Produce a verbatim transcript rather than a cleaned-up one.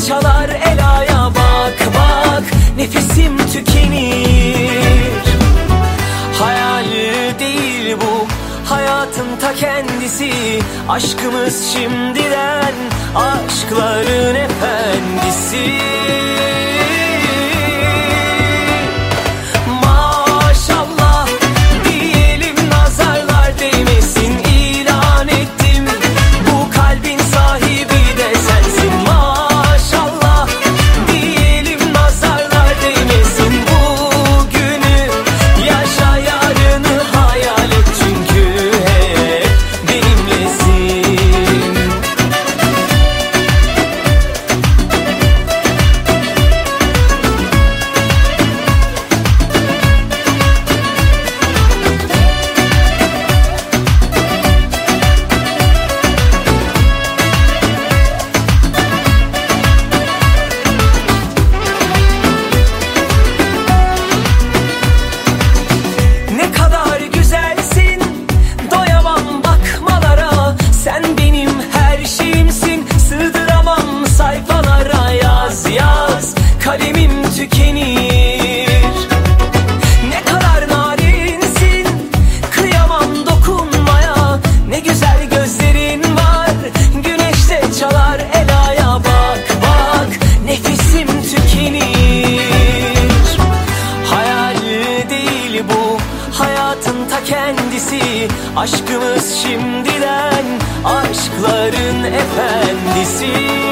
çalar elaya, bak bak nefesim tükenir. Hayal değil bu, hayatın ta kendisi. Aşkımız şimdiden, aşkların efendisi. Maşallah diyelim, nazarlar değmesin, ilan ettim bu kalbin sahibi de sensin. Maşallah diyelim, nazarlar değmesin, bugünü yaşa, yarını hayal et, çünkü hep benimlesin. Ne kadar güzelsin, doyamam bakmalara. Sen benim her şeyimsin, sığdıramam sayfalara. Yaz yaz, kalemim tükenir. Ne kadar narinsin, kıyamam dokunmaya. Ne güzel gözlerin var, güneşte çalar elaya. Bak bak nefesim tükenir. Hayal değil bu, hayatın ta kendisi. Aşkımız şimdiden, aşkların efendisi.